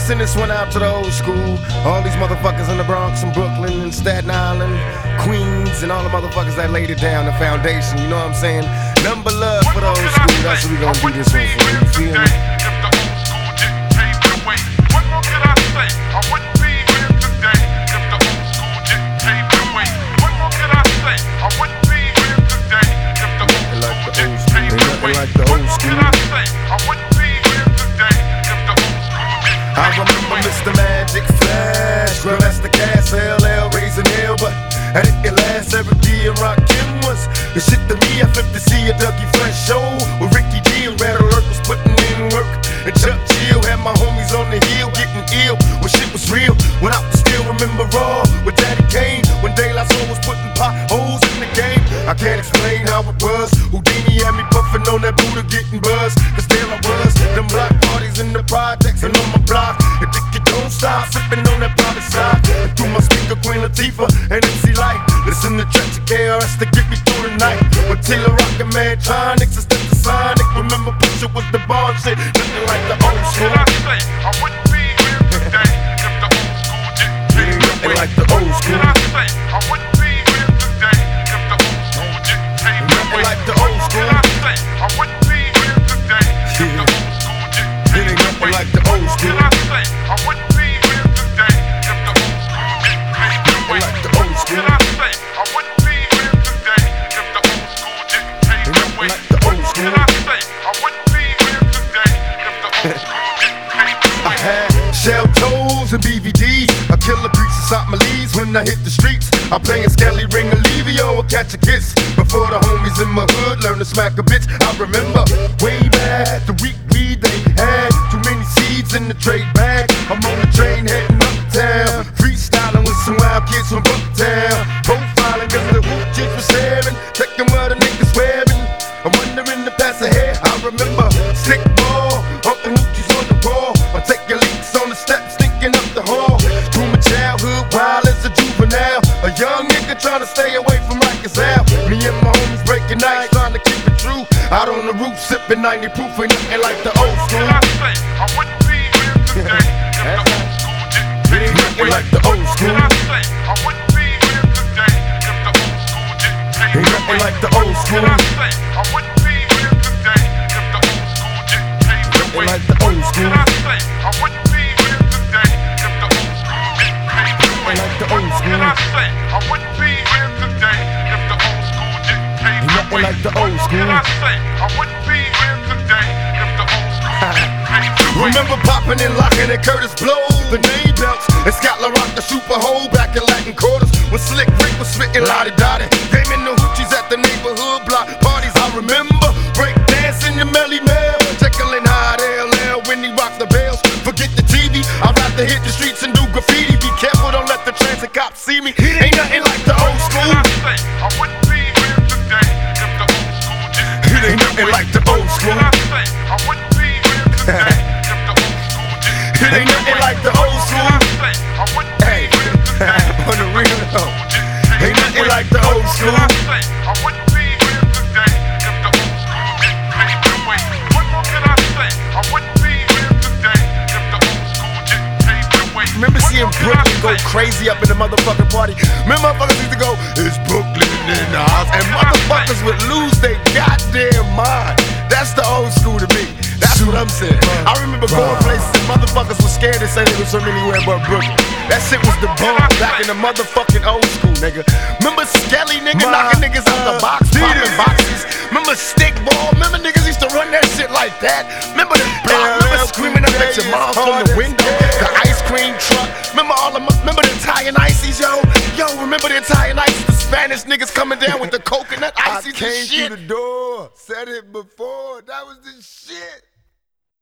send this one out to the old school. All these motherfuckers in the Bronx and Brooklyn and Staten Island, Queens, and all the motherfuckers that laid it down, the foundation, you know what I'm saying? Number love for the old school, that's what we gonna do this one for, you feel me? I remember Mr. Magic Flash, Grandmaster Cass, LL, raising hell, but I didn't last. Every D and Rakim was the shit to me. I flipped to see a Dougie Fresh show with Ricky D and Red Alert was putting in work. And Chuck Chill had my homies on the hill getting ill when shit was real. When I still remember Raw with Daddy Kane, when De La Soul was putting potholes in the game. I can't explain how it was. Houdini had me puffing on that Buddha getting buzzed. Cause there I was, them black parties in the projects and on my block. And you don't stop sipping on that private side. And through my speaker, Queen Latifah and MC Light. Listen to Trench KRS to get me through the night. With Taylor Rockin' Mantronics instead of Sonic. Remember Pusha was the bar shit, nothing like the old school. I wouldn't be here today if the old school didn't take me away. Like the old school. I wouldn't be here today if the old school didn't take me away. Like the old school. I wouldn't be here today if the old school didn't take me away. Like the old school. I wouldn't be here today if the old school didn't take me away. Like the old school. I wouldn't be here today if the old school didn't take me away. Like the old school. I wouldn't be here today if the old school didn't take me away. I had shell toes and BVDs. I kill the beats inside my leaves when I hit the streets. I'm playing Skelly, Ring Olivio, or Catch a Kiss. Before the homies in my hood learn to smack a bitch. I remember way back the week weed they had. Too many seeds in the trade bag. I'm on the train heading uptown, freestyling with some wild kids from Bucktown. Profiling cause the hoop chicks was staring, checking what the niggas wearing. I'm wondering to pass ahead. I remember stick ball, Uncle Hoochie's on the ball. I'm taking leaks on the steps, sneaking up the hall. Through my childhood, wild as a juvenile. A young nigga trying to stay away from Rikers Ave. Me and my homies breaking nights, trying to keep it true. Out on the roof, sipping 90 proof, ain't nothing like the old school. I wouldn't be here today if the old school didn't take me away. Like the old school. I wouldn't be here today if the old school didn't take me away. Like the old school. I wouldn't be here today if the old school didn't take me away. Like the old school. I wouldn't be here today if the old school didn't take me away. Like the old school. I wouldn't be here today if the old school didn't take me away. Like the old school. I wouldn't be here today if the old school didn't take me away. Remember popping and locking at Curtis Blow, the name belts, and Scott LaRock, the super hole back in Latin quarters. When Slick Rick was spitting Lottie Dottie, gaming the hoochies at the neighborhood block parties. I remember break dancing the Melly Mel, tickling hot LL when he rocked the bells. Forget the TV, I'd rather hit the streets and do graffiti. Be careful, don't let the transit cops see me. Ain't nothing like the old school. I wouldn't be here today if the old school didn't take me away. It ain't nothing like the old school. I wouldn't be here today if the old school didn't It ain't nothing like the old school. I wouldn't be here today On the real though, ain't nothing like the old school. I wouldn't be here today if the old school didn't take me away. What more can I say? I wouldn't be here today if the old school didn't take me away. Remember seeing Brooklyn go crazy up in the motherfucking party? Remember motherfuckers used to go, it's Brooklyn in the house, and motherfuckers would lose their goddamn mind. That's the old school to me. That's what I'm saying. I remember going places and motherfuckers were scared to say they was from anywhere but Brooklyn. That shit was the bomb back in the motherfucking old school, nigga. Remember Skelly, nigga, knocking niggas out the box, popping boxes. Remember Stickball? Remember niggas used to run that shit like that? Remember the block? Remember screaming up at your mom from the window? The ice cream truck? Remember remember the Italian ices, yo? Yo, remember the Italian ices? The Spanish niggas coming down with the coconut ices and shit. I came through the door, said it before, that was the shit.